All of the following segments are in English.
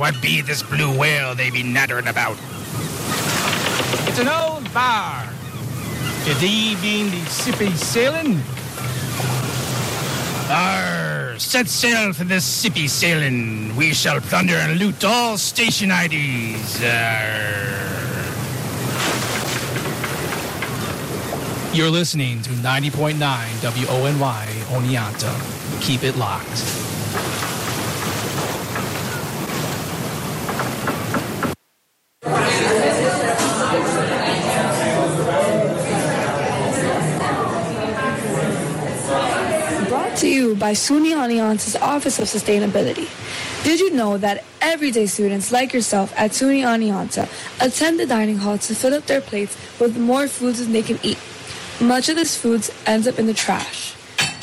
what be this blue whale they be nattering about? It's an old bar. To thee being the sippy sailing? Arr, set sail for this sippy sailing. We shall plunder and loot all station IDs. Arr. You're listening to 90.9 WONY Oneonta. Keep it locked. Brought to you by SUNY Oneonta's Office of Sustainability. Did you know that everyday students like yourself at SUNY Oneonta attend the dining hall to fill up their plates with more foods than they can eat? Much of this food ends up in the trash.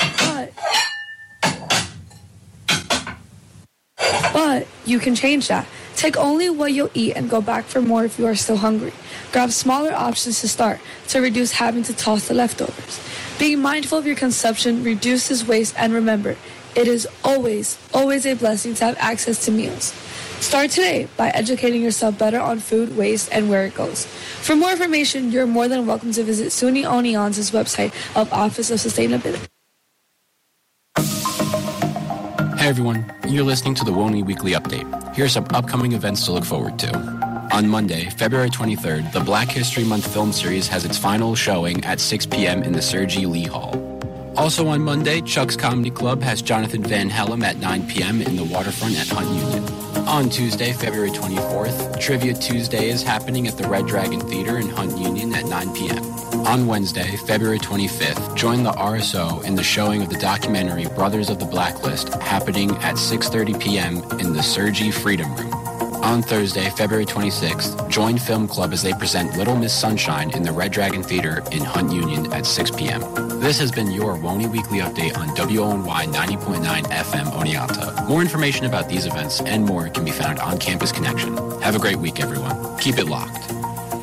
But you can change that. Take only what you'll eat and go back for more if you are still hungry. Grab smaller options to start to reduce having to toss the leftovers. Being mindful of your consumption reduces waste, and remember, it is always, always a blessing to have access to meals. Start today by educating yourself better on food waste and where it goes. For more information, you're more than welcome to visit SUNY Oneonta's website of Office of Sustainability. Hey everyone, you're listening to the WONY Weekly Update. Here are some upcoming events to look forward to. On Monday, February 23rd, the Black History Month film series has its final showing at 6 p.m. in the Sergei Lee Hall. Also on Monday, Chuck's Comedy Club has Jonathan Van Hellem at 9 p.m. in the Waterfront at Hunt Union. On Tuesday, February 24th, Trivia Tuesday is happening at the Red Dragon Theater in Hunt Union at 9 p.m. On Wednesday, February 25th, join the RSO in the showing of the documentary Brothers of the Blacklist happening at 6:30 p.m. in the Sergei Freedom Room. On Thursday, February 26th, join Film Club as they present Little Miss Sunshine in the Red Dragon Theater in Hunt Union at 6 p.m. This has been your WONY Weekly Update on WONY 90.9 FM Oneonta. More information about these events and more can be found on Campus Connection. Have a great week, everyone. Keep it locked.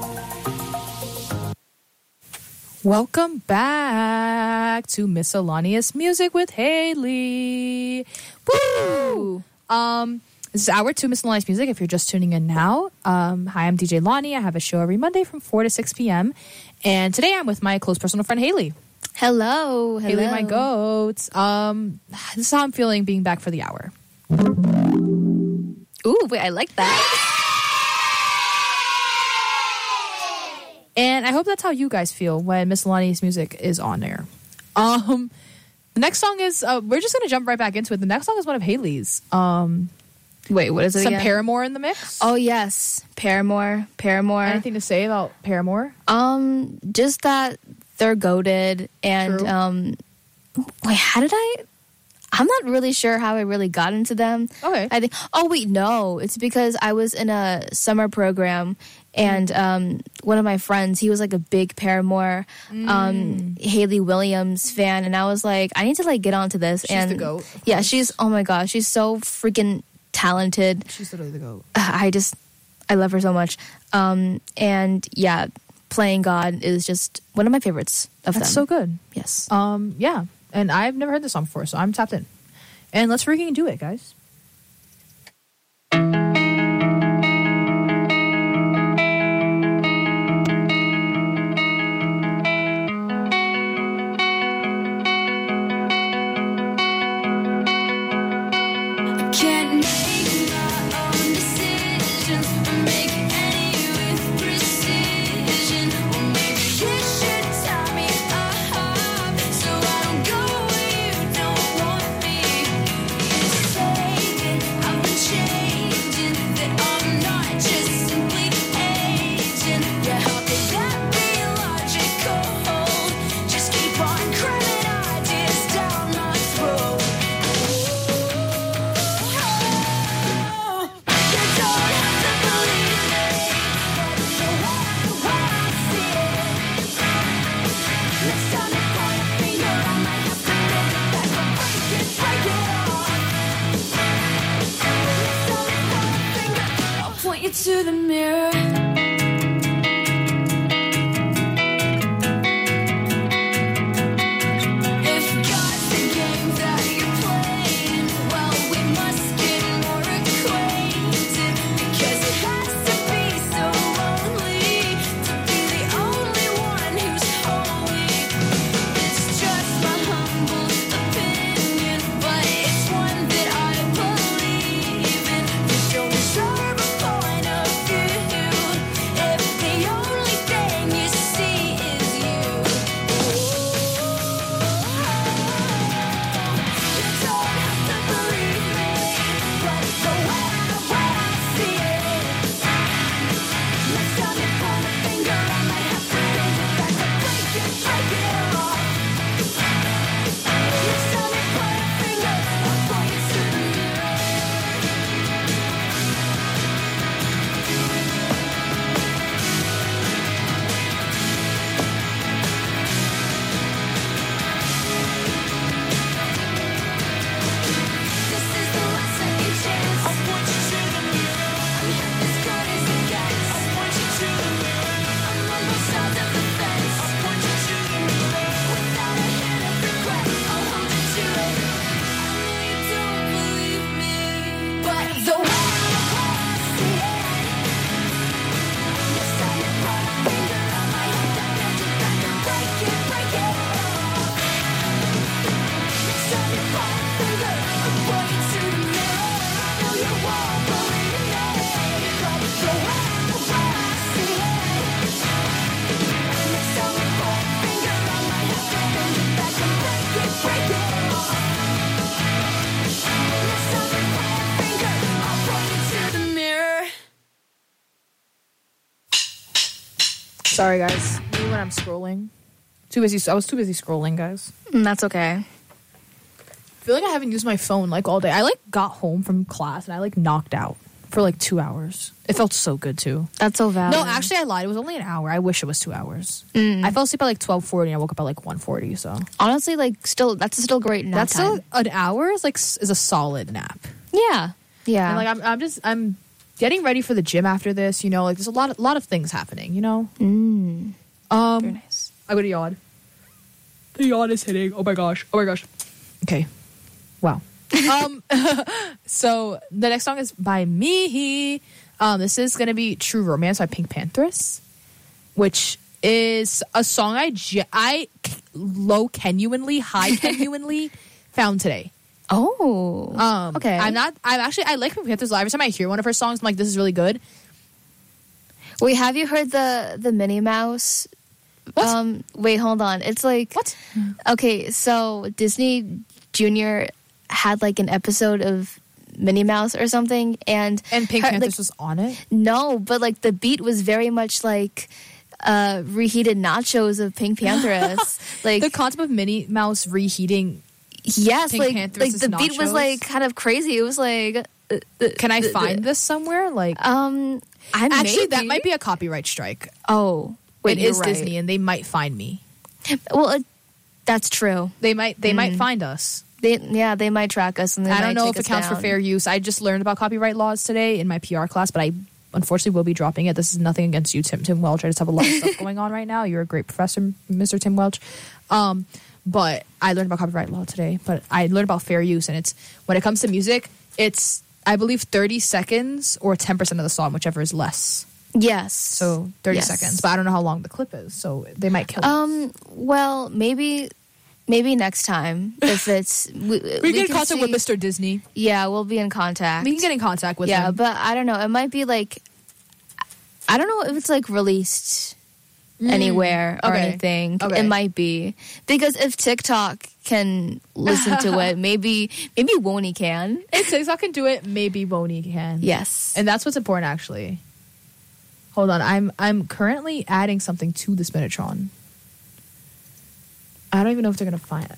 Welcome back to Miscellaneous Music with Haley. Woo! This is Hour 2 Miscellaneous Music if you're just tuning in now. Hi, I'm DJ Lonnie. I have a show every Monday from 4 to 6 p.m. And today I'm with my close personal friend, Haley. Hello. Haley, my goat. This is how I'm feeling being back for the hour. Ooh, wait, I like that. And I hope that's how you guys feel when Miscellaneous Music is on air. The next song is, we're just going to jump right back into it. The next song is one of Haley's. Wait, what is it Some again? Paramore in the mix? Oh, yes. Paramore. Anything to say about Paramore? Just that they're goated. And, wait, how did I'm not really sure how I really got into them. Okay. I think, no. It's because I was in a summer program and one of my friends, he was like a big Paramore, Hayley Williams fan. And I was like, I need to like get onto this. She's the GOAT. Yeah, oh my gosh, she's so freaking talented. She's literally the GOAT. I love her so much. And yeah, Playing God is just one of my favorites of them. That's so good. Yes. Yeah. And I've never heard this song before, so I'm tapped in. And let's freaking do it, guys. To the mirror. Acquainted. Sorry, guys. Maybe when I'm scrolling. I was too busy scrolling, guys. That's okay. I feel like I haven't used my phone like all day. I like got home from class and I like knocked out for like 2 hours. It felt so good too. That's so valid. No, actually I lied. It was only an hour. I wish it was 2 hours. I fell asleep at like 12:40 and I woke up at like 1:40. So honestly, like that's still great nap that's time. still an hour is is a solid nap. Yeah. And like I'm getting ready for the gym after this. You know, like there's a lot of things happening. You know. Very nice. I got a yawn. The yawn is hitting. Oh my gosh. Okay. Wow. So the next song is by me. This is gonna be True Romance by Pink Panthers, which is a song I low genuinely, high genuinely found today. Oh. Okay. I like Pink Panthers live. Every time I hear one of her songs, I'm like, this is really good. Wait, have you heard the Minnie Mouse? What? Wait, hold on. It's like What? Okay, so Disney Junior had like an episode of Minnie Mouse or something, and Pink Panthers was on it. No, but like the beat was very much like reheated nachos of Pink Panthers. Like The concept of Minnie Mouse reheating. yes, Pink like Panthers' the beat was nachos? like kind of crazy. It was like Can I find this somewhere? Like, actually actually, that might be a copyright strike. Oh, wait, It you're is right. Disney, and they might find me. Well, that's true. They might find us. They might track us, and they I don't might know take if it us counts for down. fair use. I just learned about copyright laws today in my PR class, but I unfortunately will be dropping it. This is nothing against you, Tim Welch. I just have a lot of stuff going on right now. You're a great professor, Mr. Tim Welch. But I learned about copyright law today. But I learned about fair use, and it's when it comes to music, it's I believe 30 seconds or 10% of the song, whichever is less. Yes. So 30 seconds, but I don't know how long the clip is, so they might kill us. Well, maybe next time if it's we get in contact with Mr. Disney. Yeah, we'll be in contact. We can get in contact with yeah, him. but I don't know. It might be like I don't know if it's like released anywhere or Okay. anything. Okay. It might be because if TikTok can listen to it, maybe Woney can. If TikTok can do it, maybe Boney can. Yes. And that's what's important, actually. Hold on, I'm currently adding something to the Spinatron. I don't even know if they're gonna find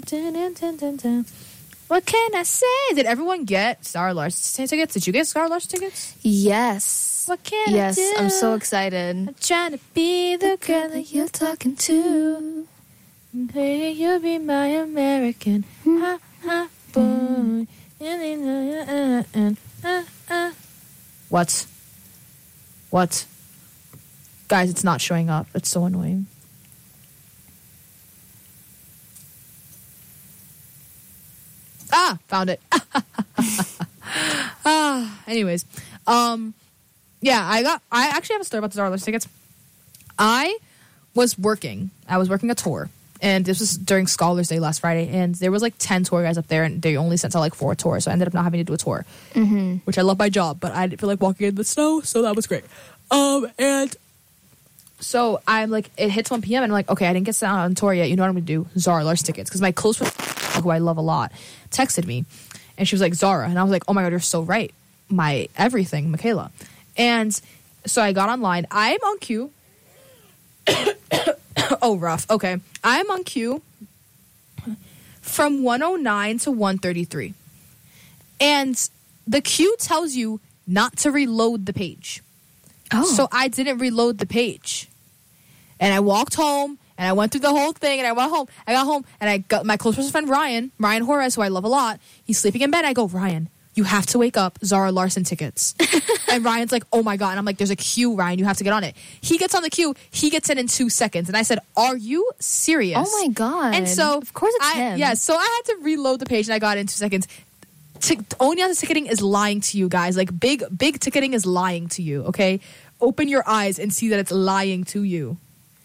it. What can I say? Did everyone get Sarah Larson tickets? Did you get Sarah Larson tickets? Yes. What can Yes, I do? I'm so excited. I'm trying to be the girl that you're talking to. Hey, you'll be my American ha ha boy. What? What? Guys, it's not showing up. It's so annoying. Ah, found it. Anyways, yeah, I actually have a story about the Zara Larson tickets. I was working a tour, and this was during Scholars Day last Friday, and there was like 10 tour guys up there, and they only sent out like 4 tours, so I ended up not having to do a tour, which I love my job, but I didn't feel like walking in the snow, so that was great. And so I'm like, it hits 1 p.m. and I'm like, okay, I didn't get sent out on tour yet. You know what I'm gonna do? Zara Larson tickets, because my close friend, who I love a lot, texted me, and she was like, Zara, and I was like, oh my god, you're so right, my everything, Michaela. And so I got online. I'm on queue. Oh, rough. Okay, I'm on queue from 109 to 133, and the queue tells you not to reload the page. Oh. So I didn't reload the page. And I walked home, and I went through the whole thing, and I went home. I got home, and I got my close friend Ryan Horace, who I love a lot. He's sleeping in bed. I go, Ryan, you have to wake up. Zara Larson tickets. And Ryan's like, oh my God. And I'm like, there's a queue, Ryan. You have to get on it. He gets on the queue. He gets in 2 seconds. And I said, are you serious? Oh my God. And so, of course it's him. Yeah, so I had to reload the page, and I got in 2 seconds. Oniata ticketing is lying to you guys. Like, big ticketing is lying to you, okay? Open your eyes and see that it's lying to you.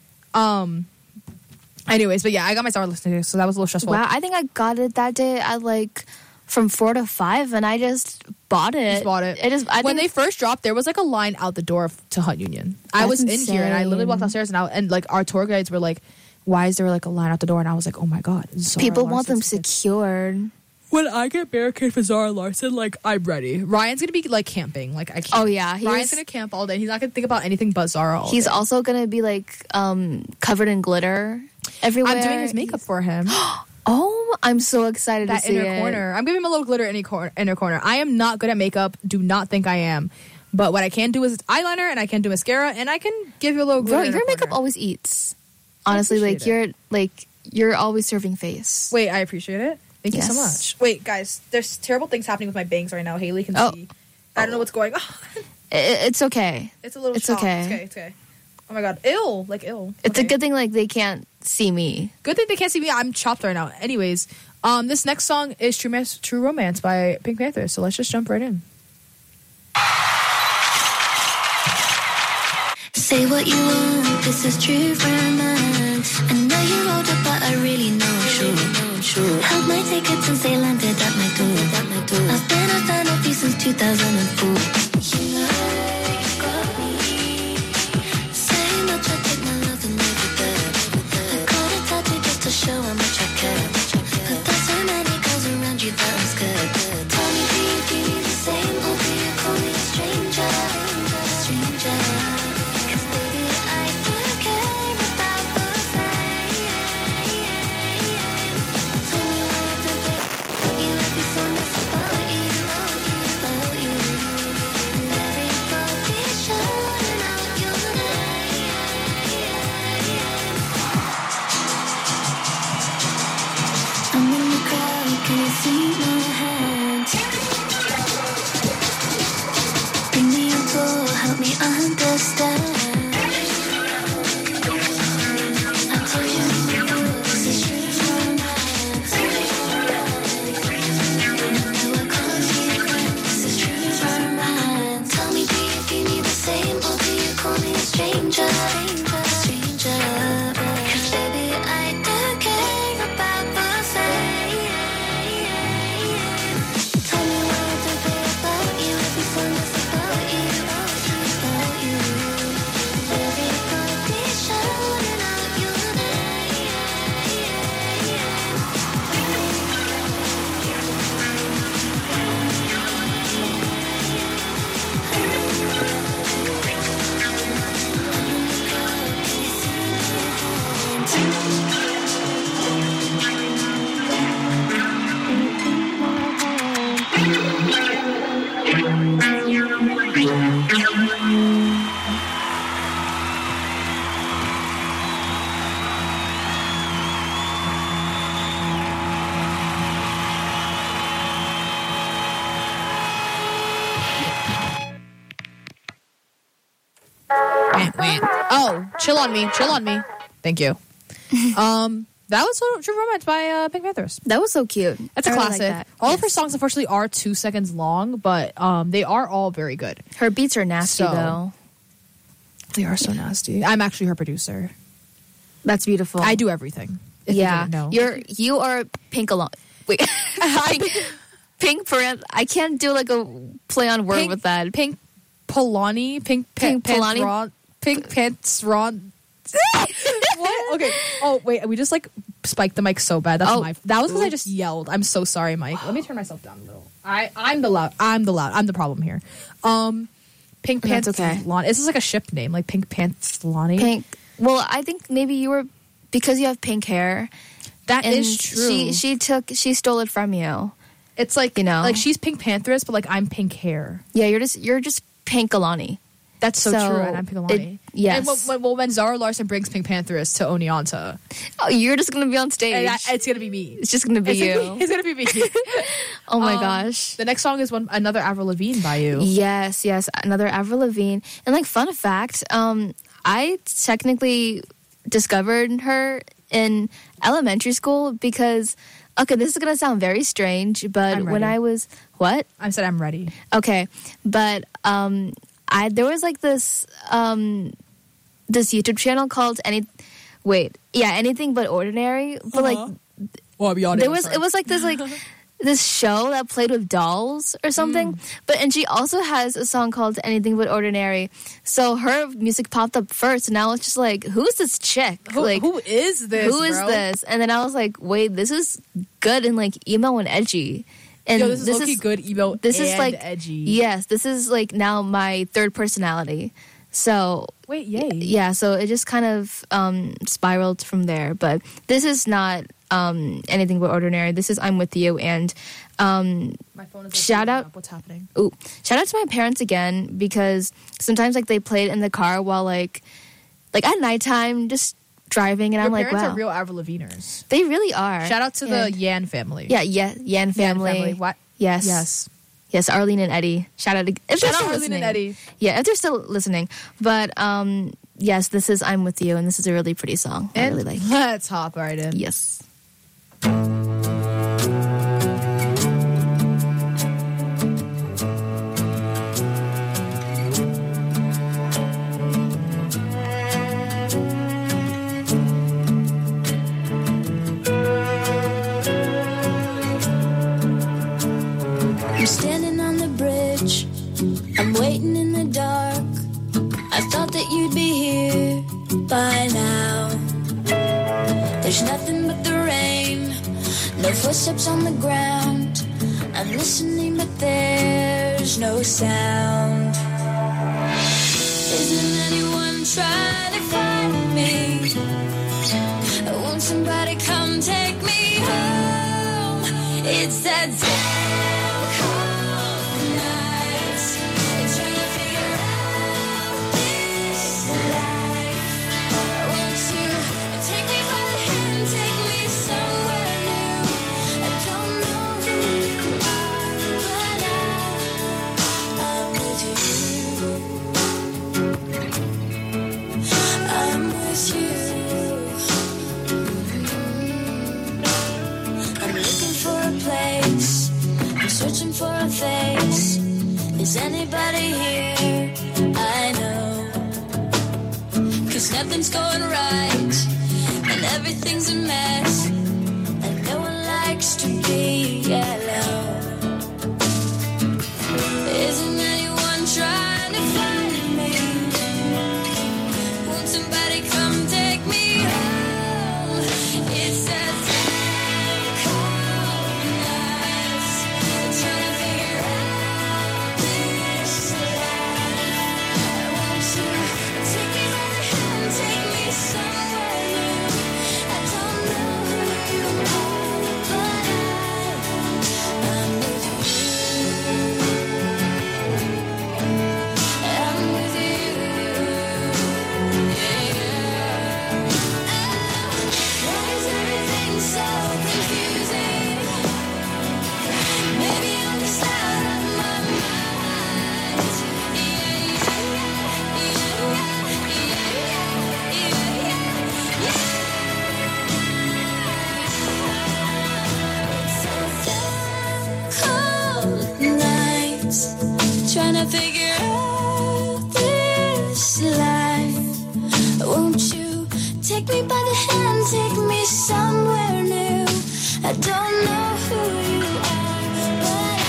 Anyways, but yeah, I got my Star Wars tickets, so that was a little stressful. Wow, I think I got it that day at like from 4 to 5, and I just bought it. Just bought it. When they first dropped, there was like a line out the door to Hut Union. I was in here, and I literally walked downstairs, and like our tour guides were like, "Why is there like a line out the door?" And I was like, "Oh my God, Zara people want Larson them tickets." secured. When I get barricade for Zara Larson, like, I'm ready. Ryan's gonna be like camping. Like, I can't. Oh, yeah. Ryan's gonna camp all day. He's not gonna think about anything but Zara all He's day. also gonna be like covered in glitter everywhere. I'm doing his makeup for him. Oh, I'm so excited That to see inner it. corner. I'm giving him a little glitter inner corner. I am not good at makeup. Do not think I am. But what I can do is eyeliner, and I can do mascara, and I can give you a little glitter. Bro, your makeup always eats. Honestly, you're always serving face. Wait, I appreciate it. Thank you so Yes. much. Wait, guys, there's terrible things happening with my bangs right now. Haley can see. I don't know what's going on. It's okay. It's a little It's shock. okay. It's okay. Oh my god, ill. Like ill. It's Okay. a good thing like they can't see me. Good thing they can't see me. I'm chopped right now. Anyways, this next song is True Romance by Pink Panther. So let's just jump right in. Say what you want, this is true romance. I know you're older, but I really know I'm sure. Held my tickets and they landed at my door. I've been a fan of you since 2004. You know you got me. Say much, I take my love and leave it there. I got a tattoo just to show how much I care. But there's so many girls around you that I'm scared. Tell me, do you feel me the same, or do you call me a stranger? I'm in the crowd, can you see my hands? Bring me a door, help me understand. I told you before, this is true romance. No, I can't see it, this is true romance. Tell me, do you feel me the same, or do you call me a stranger? Stranger, 'cause baby, I don't care about the fame. Tell me what to be about you, every song is about you, about you. Everybody's shouting out your name. Oh, chill on me. Thank you. That was True Romance by Pink Panthers. That was so cute. That's a I really classic. like that. All of her Yes. songs, unfortunately, are 2 seconds long, but they are all very good. Her beats are nasty So- though. They are so nasty. I'm actually her producer. That's beautiful. I do everything. If you Yeah, didn't know. you are pink along. Wait, pink parent. I can't do like a play on word with that. Pink Polani, Pink Polani? Pants, Pink Pants Ron. What? Okay. Oh wait, we just like spiked the mic so bad. That was because I just yelled. I'm so sorry, Mike. Let me turn myself down a little. I'm the loud. I'm the problem here. Pink Pants. That's okay. This is like a ship name, like Pink Pants Lonnie. Pink. Well, I think maybe you were because you have pink hair. That And is true. she stole it from you. It's like, You know? like she's Pink Pantheress, but like I'm pink hair. Yeah, you're just pink Alani. That's so So, true, and I'm Pink Alani. yes. And when Zara Larson brings Pink Pantheress to Oneonta, Oh, you're just gonna be on stage. and it's gonna be me. It's just gonna be you. It's gonna be me. Oh my gosh. The next song is another Avril Lavigne by you. Yes, another Avril Lavigne. And like fun fact, I technically discovered her in elementary school because this is gonna sound very strange, but I'm when ready. I was I said I'm ready. Okay, but there was like this this YouTube channel called Anything But Ordinary, but like Well, I'll be honest. it was like this like this show that played with dolls or something. And she also has a song called Anything But Ordinary. So her music popped up first, and now it's just like, who's this chick? Who is this? Who is this? And then I was like, wait, this is good and like emo and edgy. And Yo, this is good emo. This and is like edgy. Yes, this is like now my third personality. So wait, yay. Yeah, so it just kind of spiraled from there. But this is not Anything But Ordinary. This is I'm With You. And my phone is shout out. What's happening? Ooh, shout out to my parents again, because sometimes like they play it in the car while like at nighttime, just driving, and Your I'm like, parents wow, are real Avril Lavigneers. they really are. Shout out to the Yan family. Yeah, Yan family. What? Yes. Yes, Arlene and Eddie. Shout out if they're Shout out still Arlene listening. and Eddie. Yeah, if they're still listening. But yes, this is I'm With You, and this is a really pretty song. I really like. Let's hop right in. Yes. I'm standing on the bridge, I'm waiting in the dark. I thought that you'd be here by now. There's nothing but the rain, no footsteps on the ground. I'm listening but there's no sound. Isn't anyone trying to find me? Won't somebody come take me home? It's that damn cold night. I'm trying to figure out this life. Won't you take me by the hand, take me somewhere new? I don't know who you are, but I'm with you. I'm with you. I'm looking for a place, I'm searching for a face. Is anybody here? I know, 'cause nothing's going right and everything's a mess, and no one likes to be alone. Isn't anyone trying to find me? Won't somebody come take me home? It's that damn cold night. I'm trying to figure out this life. Won't you take me by the hand, take me somewhere new? I don't know who you are, but I'm with you. I'm with you. Why is everything so confusing? Maybe I'm just out of my mind. It's so cold nights, trying to figure out this life. Won't you take me by the hand, take me somewhere new? I don't know who you are, but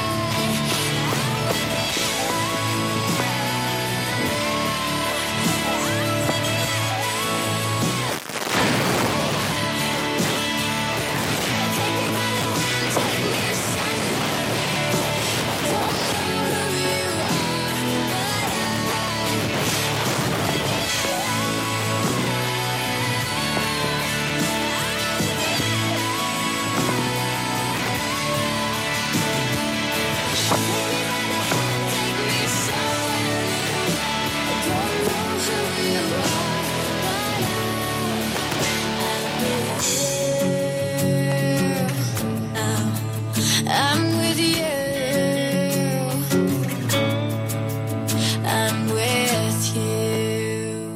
I'm with you. I'm with you.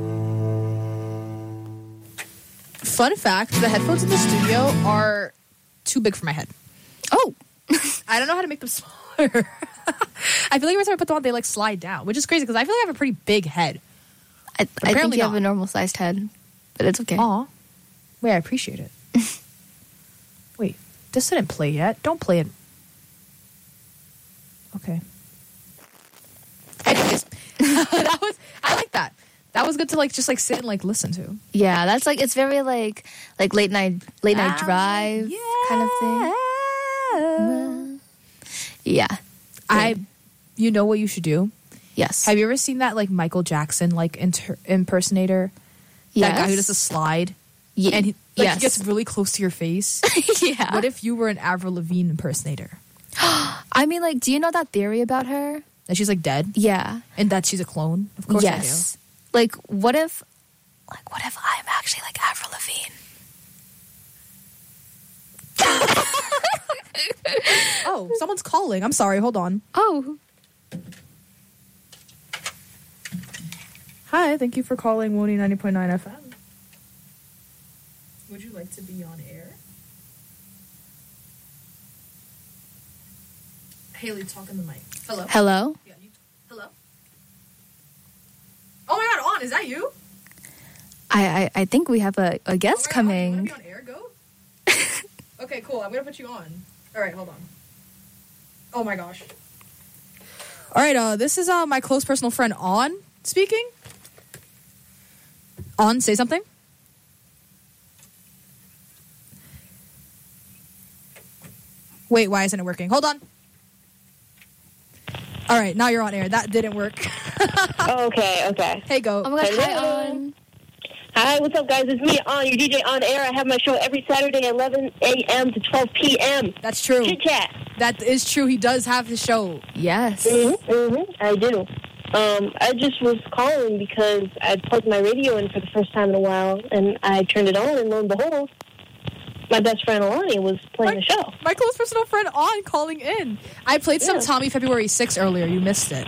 Fun fact, the headphones in the studio are too big for my head. Oh, I don't know how to make them smaller. I feel like every time I put them on, they like slide down, which is crazy because I feel like I have a pretty big head. I think apparently you have not. a normal sized head, but it's okay. Aw. Wait, I appreciate it. Wait, This didn't play yet. Don't play it. Okay. Anyways, I like that. That was good to just sit and listen to. Yeah, that's it's very like late night drive kind of thing. Yeah. You know what you should do? Yes. Have you ever seen that Michael Jackson impersonator? Yes. That guy who does a slide? Yeah. And he gets really close to your face. Yeah. What if you were an Avril Lavigne impersonator? I mean, do you know that theory about her? That she's dead? Yeah. And that she's a clone? Of course yes. I do. What if I'm actually Avril Lavigne? Oh, someone's calling. I'm sorry. Hold on. Oh. Hi, thank you for calling Woni 90.9 FM. Would you like to be on air? Haley, talk in the mic. Hello? Hello? Yeah, hello? Oh my god, On, is that you? I think we have a guest coming. You want to be on air? Go? Okay, cool. I'm going to put you on. All right, hold on. Oh my gosh. All right, this is my close personal friend On speaking. On, say something. Wait, why isn't it working? Hold on. All right, now you're on air. That didn't work. Okay. Hey, go. Oh my gosh, hi, Hello. On. Hi, what's up, guys? It's me, On, your DJ On Air. I have my show every Saturday, 11 a.m. to 12 p.m. That's true. Chit Chat. That is true. He does have his show. Yes. I do. I just was calling because I plugged my radio in for the first time in a while, and I turned it on, and lo and behold, my best friend Alani was playing the show. My close personal friend On calling in. I played some Tommy February 6 earlier. You missed it.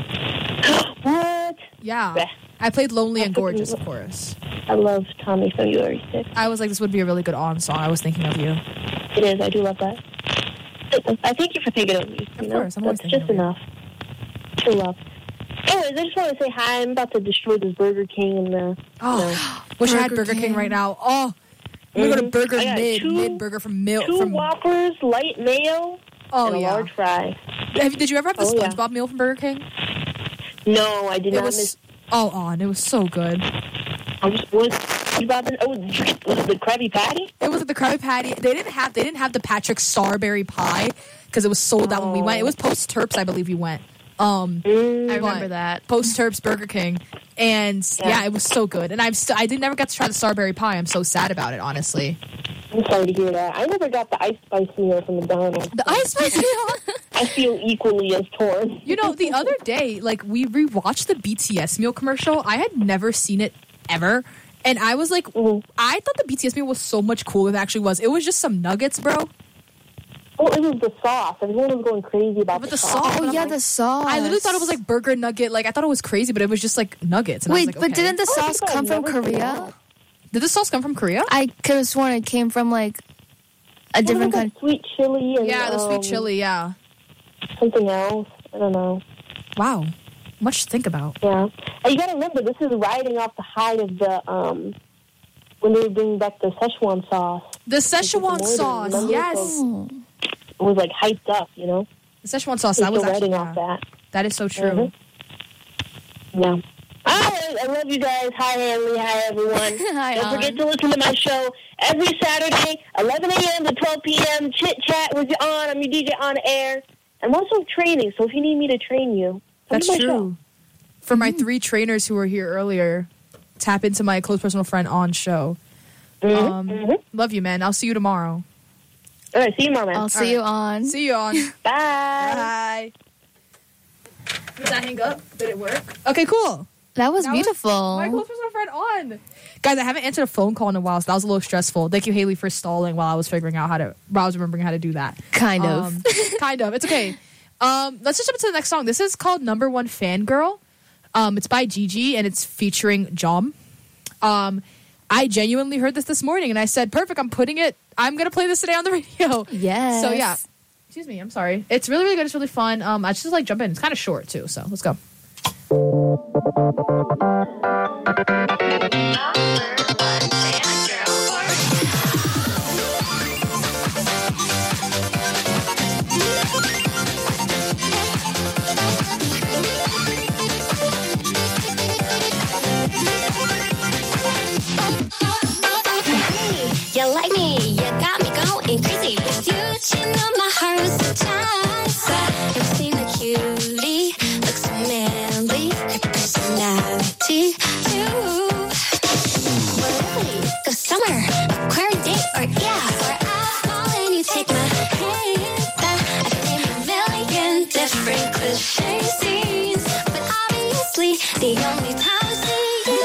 What? Yeah. Bleh. I played Lonely and Gorgeous, of course. I love Tommy February 6. I was like, this would be a really good On song. I was thinking of you. It is. I do love that. I thank you for thinking of me. Of course. I'm always That's thinking just of you. enough. True love. Anyways, I just want to say hi. I'm about to destroy this Burger King and the. Wish I had Burger King right now. Oh, I'm gonna go to Burger I got Mid Burger from Milk. Two Whoppers, light mayo, and a yeah. large fry. Did you ever have the SpongeBob meal from Burger King? No, I did not miss. On. It was so good. Did you get the Krabby Patty? It was the Krabby Patty. They didn't have the Patrick Starberry pie because it was sold out when we went. It was post Terps, I believe, we went. I remember that. Post Terps Burger King, and it was so good. And I never got to try the Starberry pie. I'm so sad about it, honestly. I'm sorry to hear that. I never got the Ice Spice meal from McDonald's. The Ice Spice meal? I feel equally as torn. You know, the other day, we rewatched the BTS meal commercial. I had never seen it ever. And I was like, I thought the BTS meal was so much cooler than it actually was. It was just some nuggets, bro. Oh, it was the sauce. Everyone was going crazy about the sauce. Oh, yeah, the sauce. I literally thought it was burger nugget. I thought it was crazy, but it was just nuggets. And I was Wait, like, but okay. didn't the sauce come from Korea? Did the sauce come from Korea? I could have sworn it came from a different country. Sweet chili and the sweet chili, yeah. Something else. I don't know. Wow. Much to think about. Yeah. And you got to remember, this is riding off the high of the, when they were bringing back the Szechuan sauce. The Szechuan sauce, yes. It was hyped up, you know? The Szechuan sauce, that was actually, riding off that. That is so true. Yeah. All right, I love you guys. Hi, Hanley. Hi, everyone. Hi, Don't forget to listen to my show every Saturday, 11 a.m. to 12 p.m. Chit Chat with you On. I'm your DJ On Air. I'm also training, so if you need me to train you, come that's to my true. show. For my 3 trainers who were here earlier, tap into my close personal friend On show. Love you, man. I'll see you tomorrow. All right, see you tomorrow, man. I'll see you On. See you On. Bye. Bye. Did that hang up? Did it work? Okay, cool. That was beautiful. My close personal friend On. Guys, I haven't answered a phone call in a while, so that was a little stressful. Thank you, Haley, for stalling while I was remembering how to do that. Kind of. Kind of. It's okay. Let's just jump into the next song. This is called Number One Fangirl. It's by Gigi, and it's featuring Jom. I genuinely heard this morning, and I said, perfect, I'm going to play this today on the radio. Yes. So, yeah. Excuse me, I'm sorry. It's really, really good. It's really fun. I just jump in. It's kind of short, too, so let's go. only time I see you.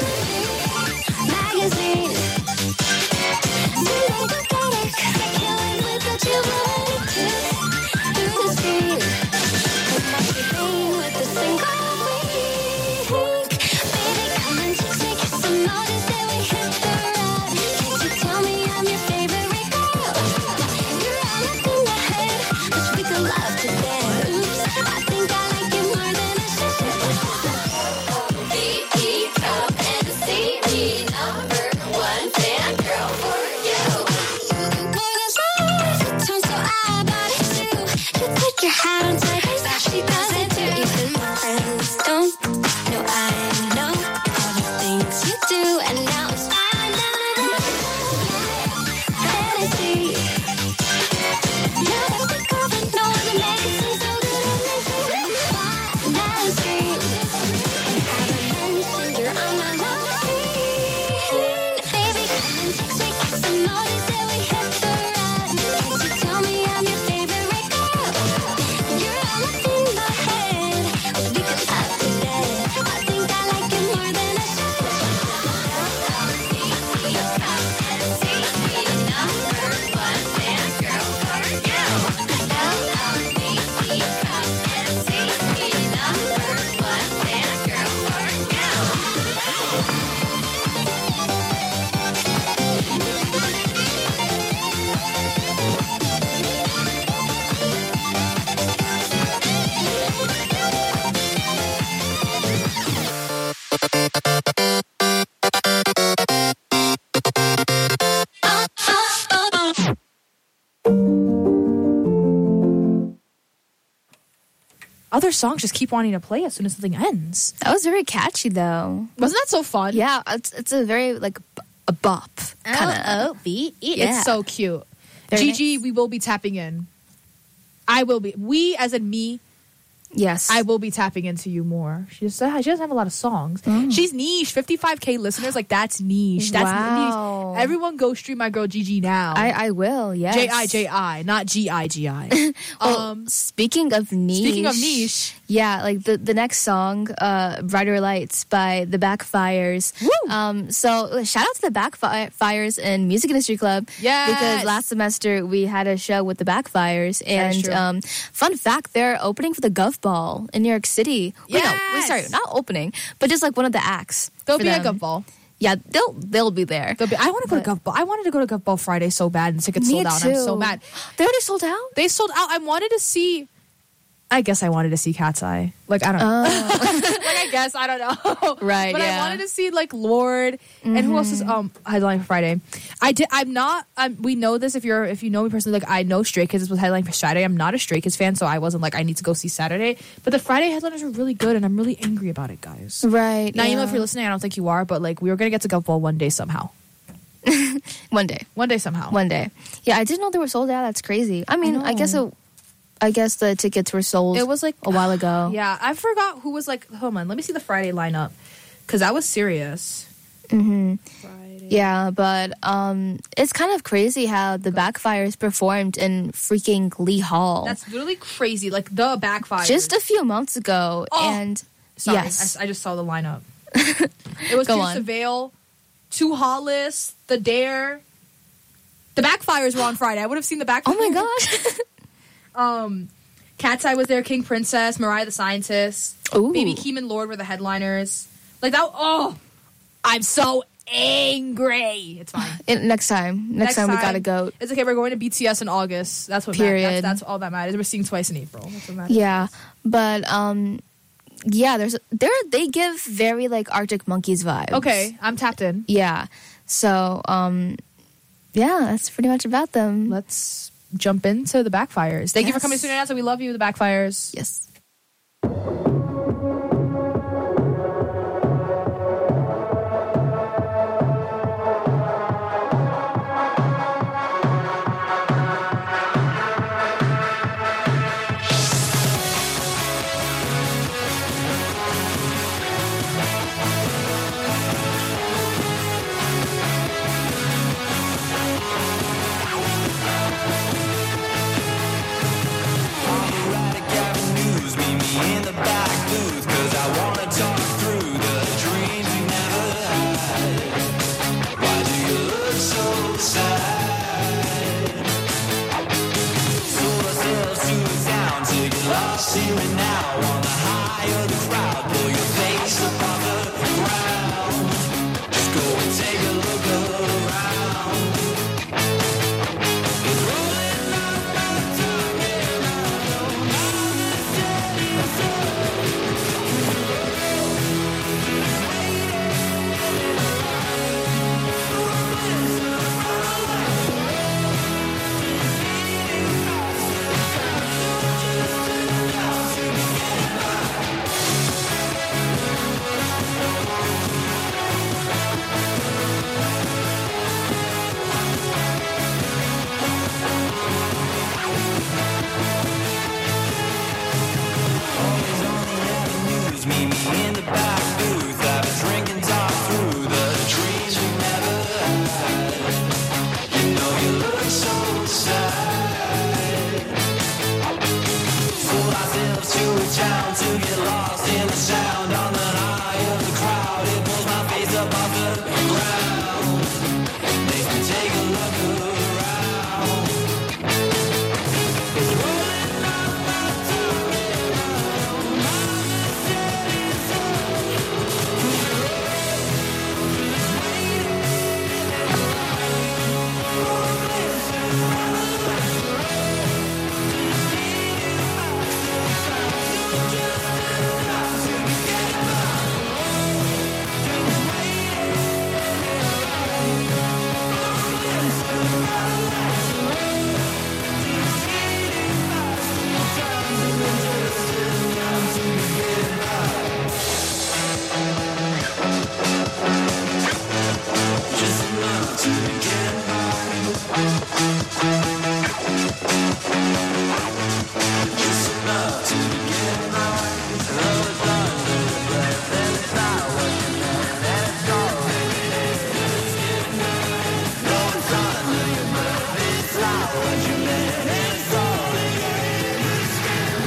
Magazine. Feeling pathetic. Killing without you. Through the screen. It must be pain with a single week. Baby, come and text me, 'cause I noticed that we hit the road. Can't you tell me I'm your favorite girl? You're all up in my head. Let's make a love today. Oops, I think I like you more than I should. BP Cup and CD, number one fan girl for you. Boy, that's right. It turns so I bought it too. You put your hat on tight, she does it too. Even my friends don't know I know all the things you do, and now it's fine. Fantasy. You're the girl that knows the magazine so good on me. Fantasy. Haven't mentioned you're on my love screen. Baby, come and text me, 'cause I noticed that we hit the road. Can't you tell me I'm your favorite girl? You're all up in my head. Let's make a love today. I think I like you more than I should. Other songs just keep wanting to play as soon as something ends. That was very catchy, though. Wasn't that so fun? Yeah, it's a very like a bop kind of. L-O-V-E. Yeah. It's so cute. Very Gigi, nice. we will be tapping in. I will be. We, as in me, Yes, I will be tapping into you more. She doesn't have a lot of songs. She's niche. 55K listeners, like that's niche. That's Wow. niche. Everyone go stream my girl Gigi now. I will. Yes. J-I-J-I, not G-I-G-I. Speaking of niche, yeah, like the next song, "Brighter Lights" by the Backfires. Woo! So shout out to the Backfires and Music Industry Club. Yes. Because last semester we had a show with the Backfires, and fun fact, they're opening for the Gov Ball in New York City. Yes. Sorry, not opening, but just like one of the acts. There'll for be a them. Gov Ball. Yeah, they'll be there. I want to go to Gov Ball. I wanted to go to Gov Ball Friday so bad, and tickets Me sold out. too. And I'm so mad. They already sold out? They sold out. I wanted to see. I guess I wanted to see Cat's Eye. Like I don't know. I guess I don't know. Right, But yeah. I wanted to see like Lord and who else is headlining for Friday. I'm not. We know this if you know me personally. Like I know Stray Kids was headlining for Saturday. I'm not a Stray Kids fan, so I wasn't like I need to go see Saturday. But the Friday headliners are really good, and I'm really angry about it, guys. Right. Now you know if you're listening, I don't think you are, but like we were gonna get to Gov Ball one day somehow. One day. One day somehow. One day. Yeah, I didn't know they were sold out. That's crazy. I mean, I guess the tickets were sold. It was like a while ago. Yeah, I forgot who was like. Hold on, let me see the Friday lineup because I was serious. Friday. Yeah, but it's kind of crazy how the Backfires performed in freaking Lee Hall That's literally crazy. Like the Backfire. just a few months ago, and Sorry, yes, I just saw the lineup. It was Go Pierce on. Veil, Too Hollis, The Dare. The Backfires were on Friday. I would have seen the Backfires. oh my gosh, Cat's Eye was there. King Princess, Mariah the Scientist, Ooh. Baby Keem and Lord were the headliners. Like that. Oh, I'm so angry. It's fine. next time we gotta go. It's okay. We're going to BTS in August. That's what Period. matters. That's all that matters. We're seeing twice in April. That's what matters. Yeah, but yeah, they give very like Arctic Monkeys vibes. Okay, I'm tapped in. Yeah, so yeah, that's pretty much about them. Let's jump into the Backfires. Thank you for coming to Student Answer. We love you, the Backfires. Yes. In the back booth, 'cause I wanna talk through See me now on the high of the crowd. Pull your face above the ground. Just go and take a look around. It's rolling up by the time, yeah, I know. I'm a steady soul. Meet me in the back booth, have a drink and talk through the dreams we never had. You know you look so sad. Fool ourselves to a town to get lost in the sound. On the high of the crowd, it pulls my face up off the ground. Makes me take a look around. It's rolling up my tongue, yeah, I'm a steady just enough to get by. Just enough to get by. Love is under the breath, and it's not what you meant, and it's already there. It's getting good. Love is under your breath, it's not what you meant, and it's already there. It's getting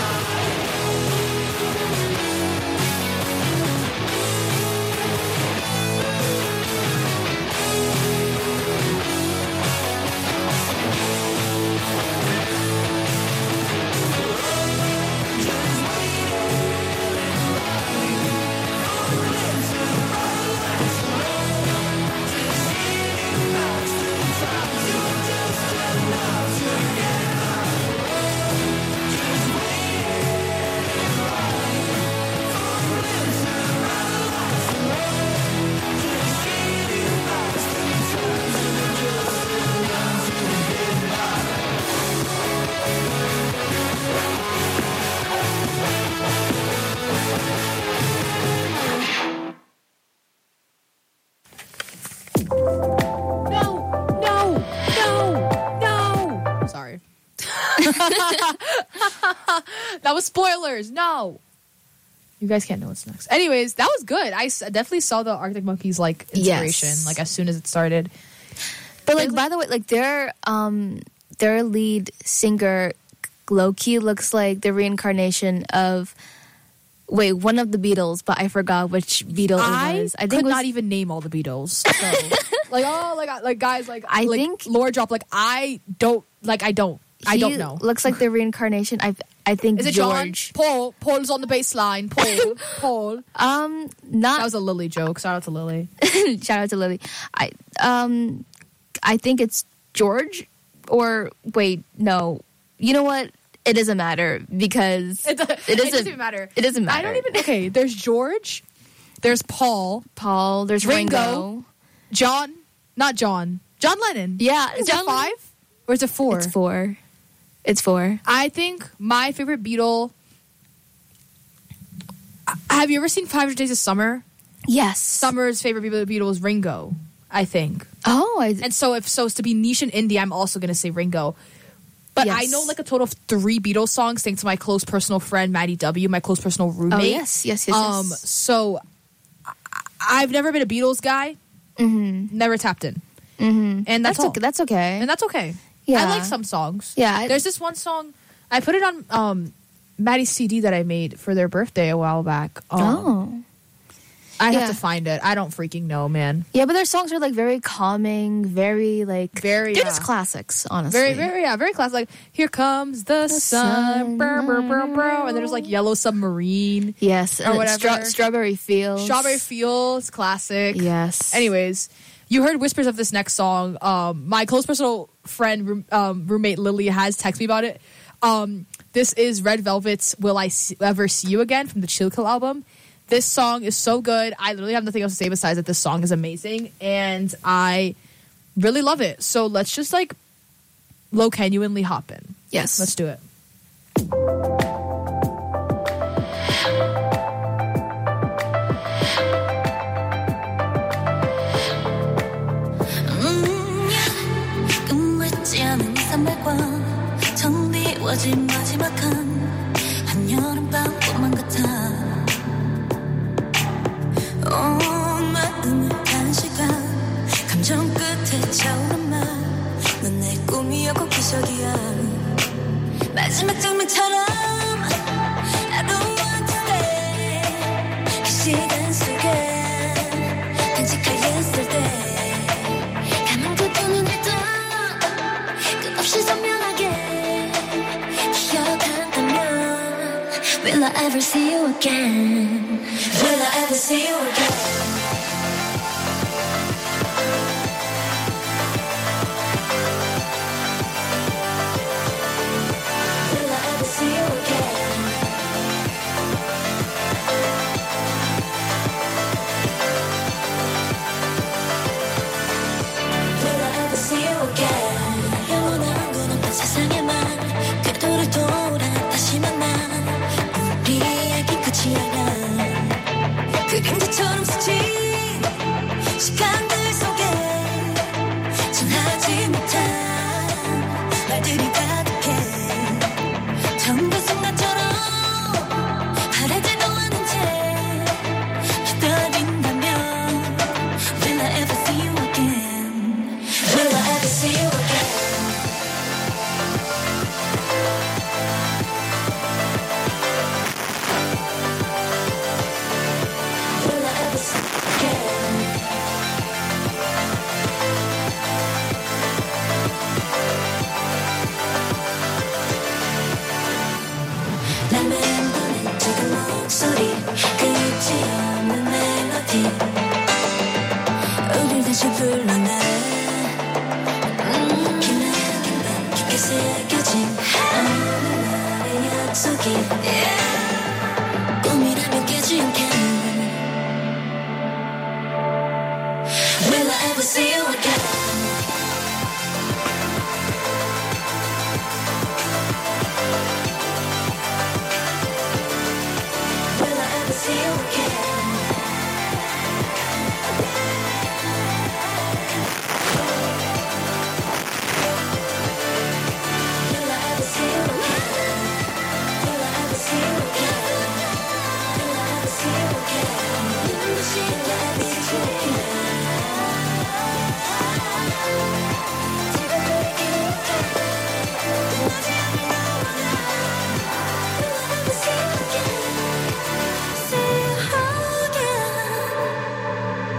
Sorry. That was spoilers. No. You guys can't know what's next. Anyways, that was good. I definitely saw the Arctic Monkeys like inspiration like as soon as it started. But like, by the way, like their lead singer low-key looks like the reincarnation of one of the Beatles, but I forgot which Beatle it was. I think could not even name all the Beatles. So. Guys, I think Lord Drop. Like I don't know. Looks like the reincarnation. I think is it George. John? Paul's on the bass line. Paul. Not. That was a Lily joke. Shout out to Lily. Shout out to Lily. I think it's George. Or wait, no. You know what? It doesn't matter because it doesn't even matter. It doesn't matter. I don't even. Okay, there's George. There's Paul. There's Ringo. John. Not John. John Lennon. Yeah. Is it 5? Or is it 4? It's 4. It's 4. I think my favorite Beatle. Have you ever seen 500 Days of Summer? Yes. Summer's favorite Beatle is Ringo, I think. Oh. And so it's to be niche in indie, I'm also going to say Ringo. But yes. I know like a total of 3 Beatles songs thanks to my close personal friend, Maddie W., my close personal roommate. Oh, yes. So I've never been a Beatles guy. Mm-hmm. Never tapped in. Mm-hmm. And that's all. That's okay. And that's okay. Yeah. I like some songs. Yeah. There's this one song, I put it on Maddie's CD that I made for their birthday a while back. I have Yeah. to find it. I don't freaking know, man. Yeah, but their songs are like very calming, very like Very, they're just yeah. classics, honestly. Very classic. Like, here comes the sun, sun. brr, brr, brr, brr. And there's like Yellow Submarine, Yes, or and whatever. Strawberry Fields. Strawberry Fields, classic. Yes. Anyways, you heard whispers of this next song. My close personal friend, roommate Lily, has texted me about it. This is Red Velvet's "Will I Ever See You Again" from the Chill Kill album. This song is so good. I literally have nothing else to say besides that this song is amazing, and I really love it. So let's just like low genuinely hop in. Yes. Let's do it. 끝맺지 않은 산발과 정리워진 마지막한 한여름밤뿐만 같아 마음을 탄 시간 감정 끝에 차오른 말넌 내 꿈이었고 기적이야 마지막 장면처럼 I don't want to stay 그 시간 속에 간직하여 있을 때 가만 두고 눈을 떠 끝없이 선명하게 기억한다면 Will I ever see you again Will I ever see you again Will I ever see you again Will I ever see you again 영원한 건 없던 세상에만 궤도를 돌아 다시 만나 우리에게 끝이 아냐 그림자처럼 스친 시간들 속에 전하지 못한 말들이 가득해 전부 순간처럼 바라지도 않은 채 기다린다면 Will I ever see you again Will I ever see you again Will I ever see you again 날 맴도는 작은 목소리 끝이 없는 멜로디 우릴 다시 불러내 기나긴 밤 깊게 새겨진 어느 날의 약속이 꿈이라면 깨지 않게 Will I ever see you again Will I ever see you again Will I ever see you again Will I ever see you again Will I ever see you again 눈부신 날 see you again 제가 그렇게 끝나지 않는 너와 나 Will I ever see you again See you again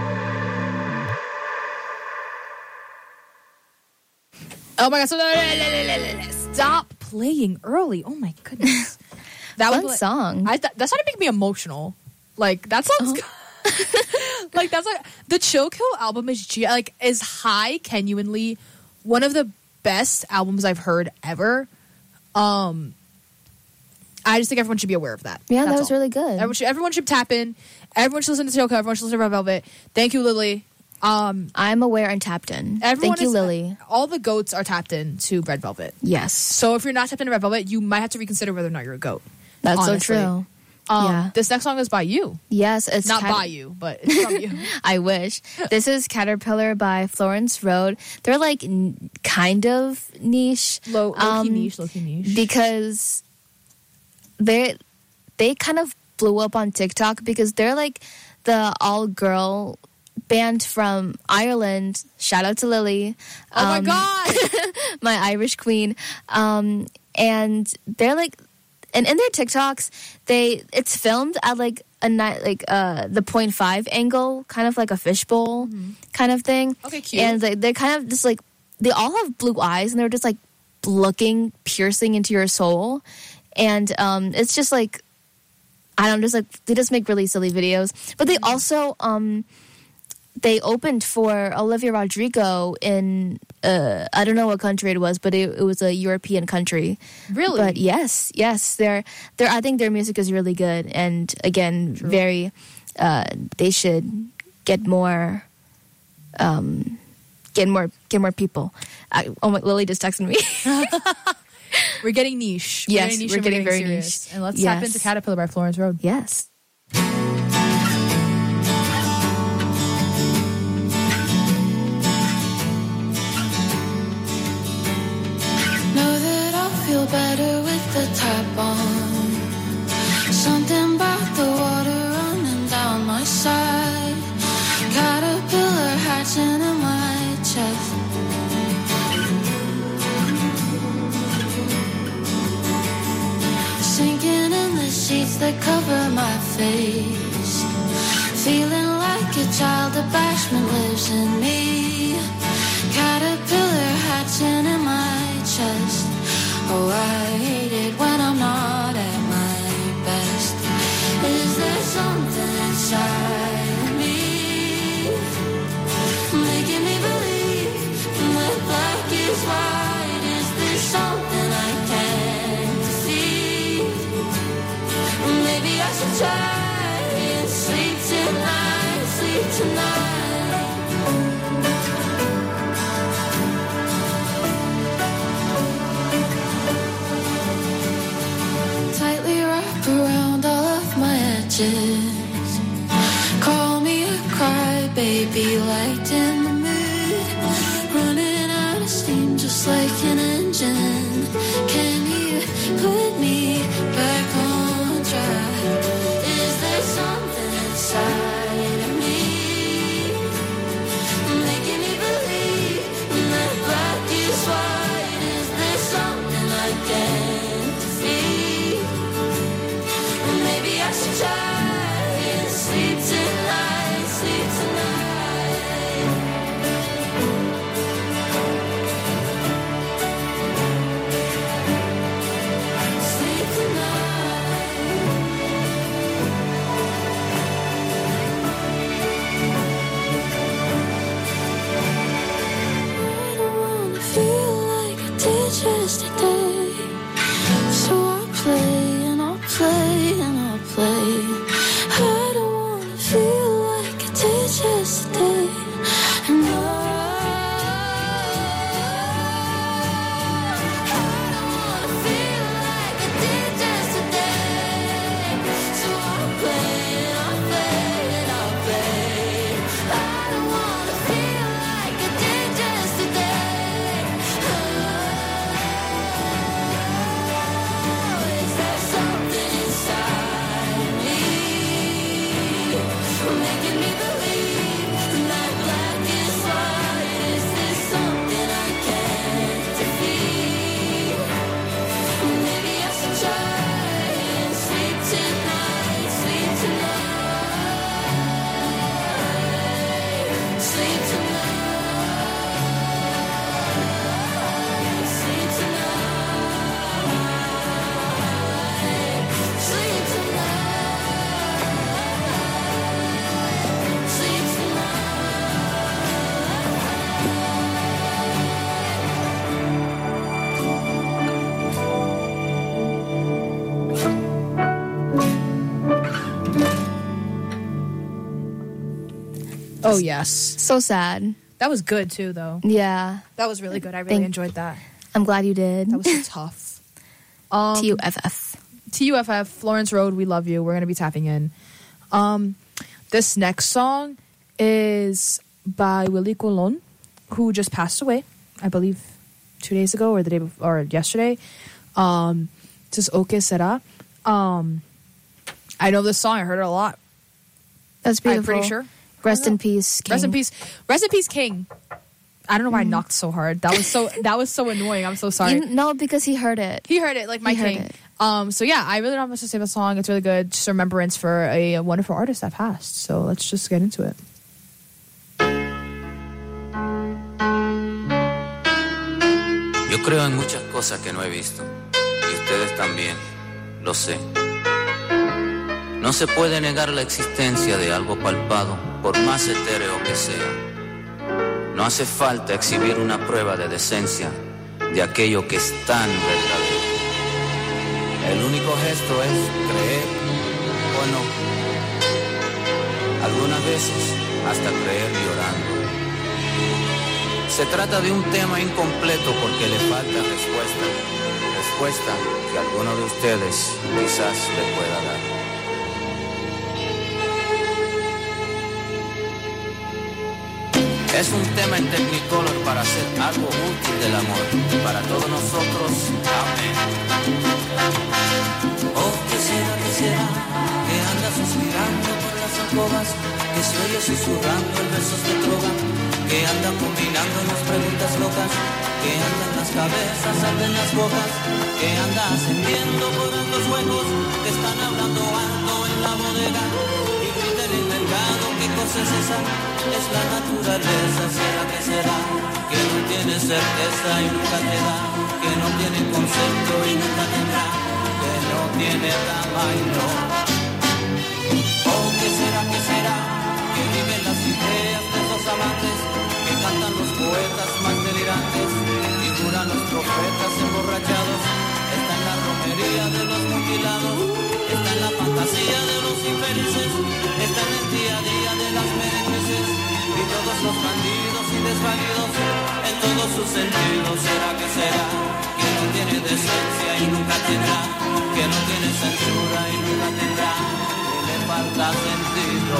Oh my god! Stop playing early. Oh my goodness. That Fun was like, song. That started making me emotional. Like that sounds. Like that's like the Chill Kill album is high genuinely one of the best albums I've heard ever. I just think everyone should be aware of that. Yeah, That's that was all. really good. Everyone should tap in. Everyone should listen to Chill Kill. Everyone should listen to Red Velvet. Thank you, Lily. I'm aware and tapped in. Everyone Thank you, is- Lily. All the goats are tapped in to Red Velvet. Yes. So if you're not tapped into Red Velvet, you might have to reconsider whether or not you're a goat. That's honestly. so true. Yeah. This next song is by you. Yes, it's Not kind by you, but it's from you. I wish. This is Caterpillar by Florence Road. They're like kind of niche. Low-key niche. Because they kind of blew up on TikTok because they're like the all-girl band from Ireland. Shout out to Lily. Oh my God! My Irish queen. And they're like, and in their TikToks, it's filmed at like the 0.5 angle, kind of like a fishbowl kind of thing. Okay, cute. And they're kind of just like, they all have blue eyes, and they're just like looking, piercing into your soul. And it's just like, I don't know, just like, they just make really silly videos. But they also, they opened for Olivia Rodrigo in, I don't know what country it was, but it was a European country. Really? But yes, I think their music is really good. And again, very, they should get more people. Lily just texted me. We're getting niche. Yes, we're we're getting very serious. niche. And let's Yes. tap into Caterpillar by Florence Road. Yes. Know that I'll feel better with the tap on. Something about the water running down my side. Caterpillar hatching in my chest. Sinking in the sheets that cover my face. Feeling like a child, the bashment lives in me. Caterpillar hatching in my chest. Oh, I hate it when I'm not at my best. Is there something inside of me making me believe that black is white? Is there something I can't see? Maybe I should try and sleep tonight, sleep tonight. Tightly wrap around all of my edges. Call me a crybaby, light in the mood. Running out of steam just like an engine. Can you put me back on track? Is there something inside of me making me believe that black is white? Is there something I can't see? Maybe I should try and sleep tonight, sleep tonight. Sleep tonight. I don't wanna feel like I did yesterday. So I'll play and I'll play and I'll play. I don't wanna feel like I did yesterday. And I don't wanna feel like I did yesterday. So I'll play and I'll play and I'll play. I don't wanna feel like I did yesterday. Is there something inside of me making me believe that black is white? Is there something I can't defeat? Maybe I should try and sleep tonight, sleep tonight, sleep tonight, sleep tonight, sleep tonight, sleep Oh, yes. So sad. That was good, too, though. Yeah. That was really good. I really enjoyed that. I'm glad you did. That was so tough. TUFF. TUFF, Florence Road, we love you. We're going to be tapping in. This next song is by Willie Colon, who just passed away, I believe 2 days ago or the day before, or yesterday. This is O Que Sera. I know this song. I heard it a lot. That's beautiful. I'm pretty sure. Rest in peace, King. Rest in peace. Rest in peace, King. I don't know why I knocked so hard. That was so annoying. I'm so sorry. No, because he heard it. He heard it, like my He heard king. it. So yeah, I really don't have much to say about the song. It's really good. Just a remembrance for a wonderful artist that passed. So let's just get into it. Yo creo en muchas cosas que no he visto. Y ustedes también, lo sé. No se puede negar la existencia de algo palpado, por más etéreo que sea. No hace falta exhibir una prueba de decencia de aquello que es tan verdadero. El único gesto es creer o no. Algunas veces hasta creer llorando. Se trata de un tema incompleto porque le falta respuesta. Respuesta que alguno de ustedes quizás le pueda dar. Es un tema en Technicolor para hacer algo útil del amor. Para todos nosotros, amén. Oh, ¿qué será, que anda suspirando por las alcobas? Que se oye susurrando en versos de trova. Que anda combinándonos preguntas locas. Que anda en las cabezas, anda en las bocas. Que anda ascendiendo por altos huecos. Que están hablando alto en la bodega. Y grita en el mercado, ¿qué cosa es esa? Es la naturaleza, será que será, que no tiene certeza y nunca te da, que no tiene concepto y nunca tendrá, que no tiene rama y no. Oh, ¿qué será, que viven las ideas de esos amantes, que cantan los poetas más delirantes, y juran los profetas emborrachados, está en la romería de los mutilados, está en la fantasía de los infelices, está en el día a día de las meretrices, y todos los bandidos y desvalidos, en todos sus sentidos, será, que no tiene decencia y nunca tendrá, que no tiene censura y nunca tendrá, que le falta sentido.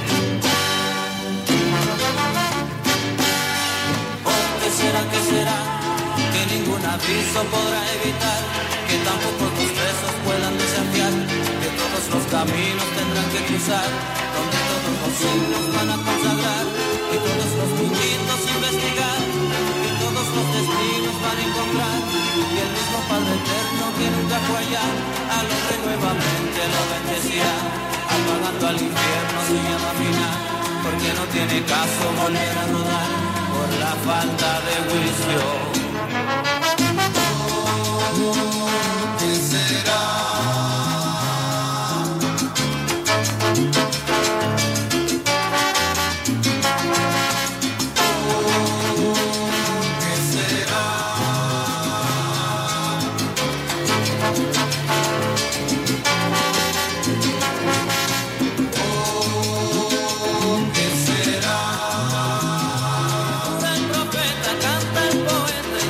Oh, ¿qué será, que ningún aviso podrá evitar, que tampoco tus besos puedan desafiar, que todos los caminos tendrán que cruzar, donde todos los signos van a consagrar, y todos los muñitos investigar, que todos los destinos van a encontrar, y el mismo Padre Eterno que nunca fue allá, al hombre nuevamente lo bendecirá, apagando al infierno sin imaginar, porque no tiene caso volver a rodar, por la falta de juicio. ¿Qué será? El profeta canta, el poeta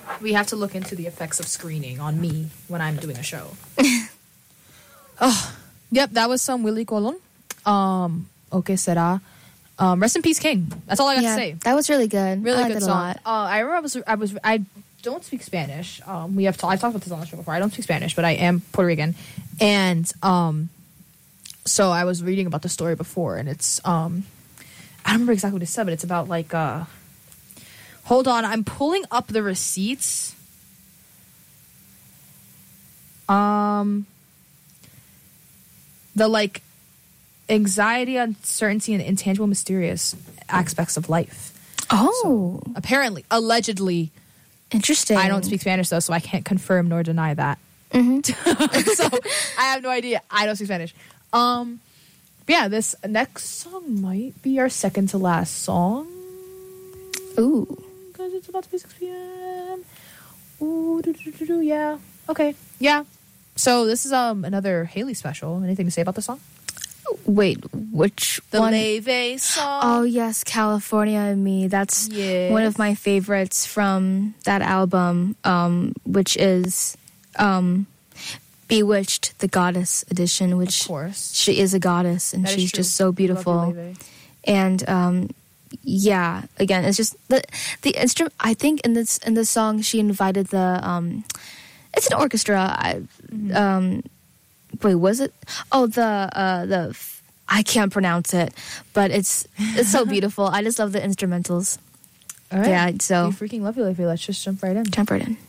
We have to look into the effects of screening on me when I'm doing a show. Oh, yep, that was some Willie Colon. Okay, será. Rest in peace, King. That's all I got to say. That was really good. Really I liked good it a song. lot. I remember I don't speak Spanish. I've talked about this on the show before. I don't speak Spanish, but I am Puerto Rican, and so I was reading about the story before, and it's I don't remember exactly what it said, but it's about like hold on, I'm pulling up the receipts. The like anxiety, uncertainty, and intangible, mysterious aspects of life. Oh, so, apparently, allegedly. Interesting. I don't speak Spanish though, so I can't confirm nor deny that. Mm-hmm. So I have no idea. I don't speak Spanish. Yeah, this next song might be our second to last song. Ooh, because it's about to be 6 p.m. Ooh, yeah. Okay, yeah. So this is another Haley special. Anything to say about the song? Wait, which the one? Leve song. Oh yes, California and Me. That's one of my favorites from that album, which is Bewitched, the Goddess edition. Which, of course, she is a goddess and she's just so beautiful. And yeah, again, it's just the instrument. I think in this song she invited the it's an orchestra. Wait, was it? Oh, the I can't pronounce it, but it's so beautiful. I just love the instrumentals. All right. Yeah, so we freaking love you, Levy. Let's just jump right in. Jump right in.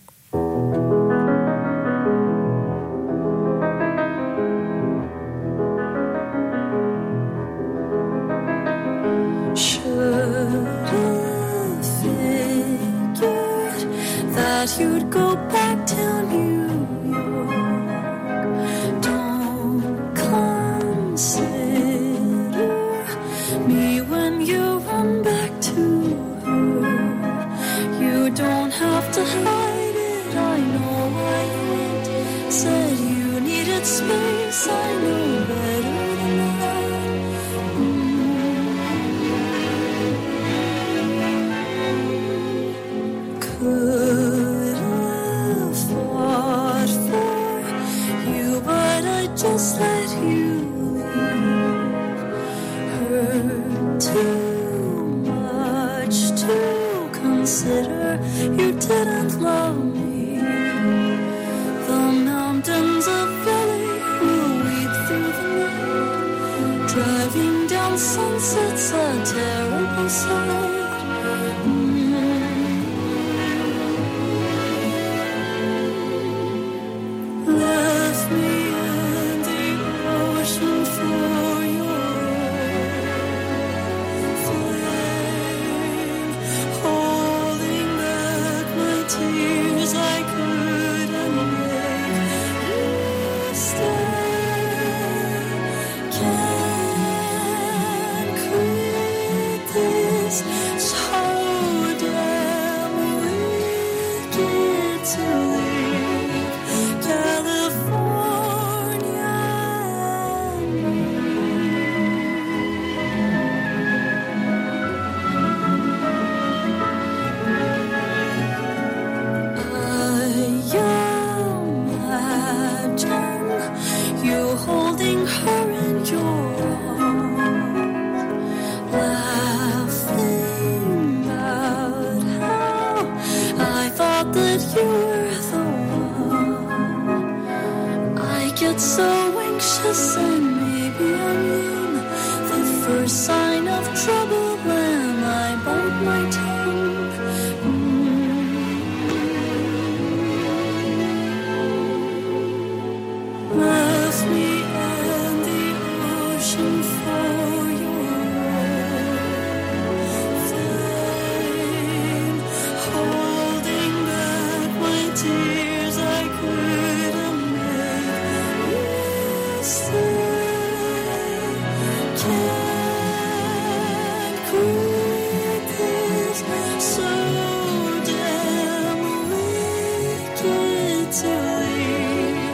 Should've figured that you'd go back to New York. Don't consider me when you run back to her. You don't have to hide it, I know I ain't said you needed space, I know better than that. Could have fought for you, but I just let you leave. Hurt too much to consider. You didn't love me. The mountains of Valley will weep through the night. Driving down sunset's a terrible sight. Left me in the ocean for your flame, holding back my tears. I couldn't make you stay. Can't quit this, so damn wicked to leave California. Imagine you holding her in your arms, laughing about how I thought that you were the one. I get so anxious and maybe I mean the first sign of trouble when I bite my tongue. Left me in the ocean for your flame, holding back my tears. I couldn't make you stay. Can't quit this, so damn wicked to leave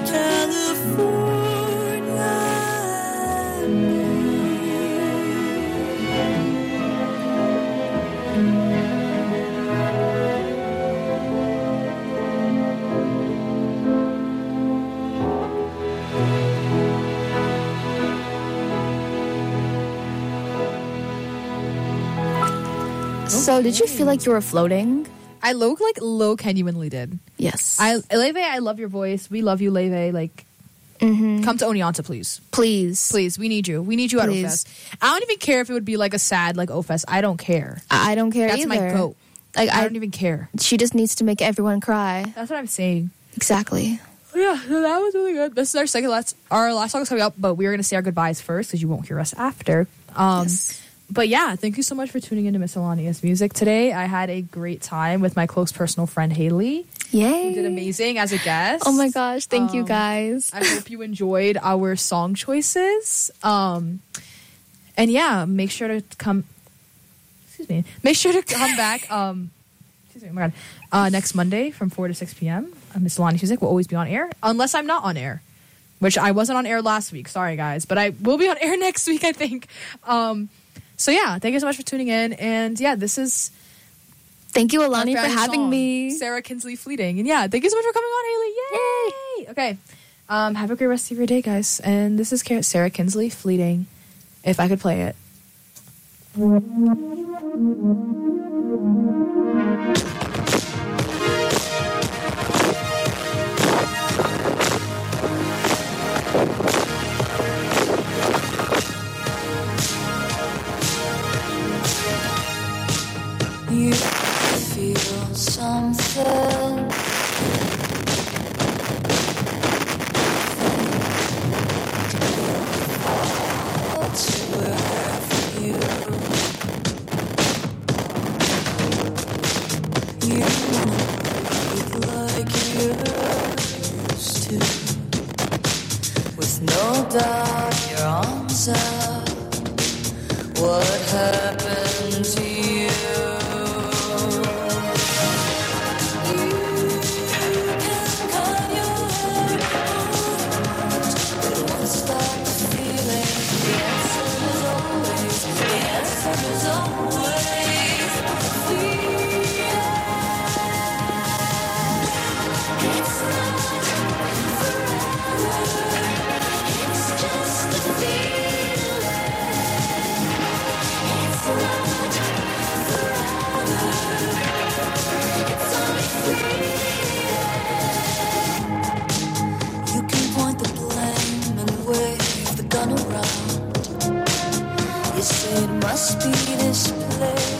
California. So, did you feel like you were floating? I low genuinely did. Yes. Leve, I love your voice. We love you, Leve. Like, come to Oneonta, please. Please. We need you. We need you at Please. O-Fest. I don't even care if it would be like a sad like O-Fest. I don't care. I don't care That's either. my goat. Like, I don't even care. She just needs to make everyone cry. That's what I'm saying. Exactly. Yeah, so that was really good. This is our last song is coming up, but we're going to say our goodbyes first because you won't hear us after. Yes. But yeah, thank you so much for tuning into Miscellaneous Music today. I had a great time with my close personal friend Haley. Yay. You did amazing as a guest. Oh my gosh, thank you guys. I hope you enjoyed our song choices. And yeah, make sure to come. Excuse me. Make sure to come back. Excuse me. Oh my God. Next Monday from 4 to 6 p.m. Miscellaneous Music will always be on air, unless I'm not on air, which I wasn't on air last week. Sorry, guys, but I will be on air next week, I think. So yeah, thank you so much for tuning in. And yeah, this is. Thank you, our Alani, for Friday having song, me. Sarah Kinsley Fleeting. And yeah, thank you so much for coming on, Haley. Yay! Okay. Have a great rest of your day, guys. And this is Sarah Kinsley Fleeting. If I could play it. You feel something. What's with you? You look like you used to. With no doubt your arms up. What happened to you? You can point the blame and wave the gun around. You say it must be this place.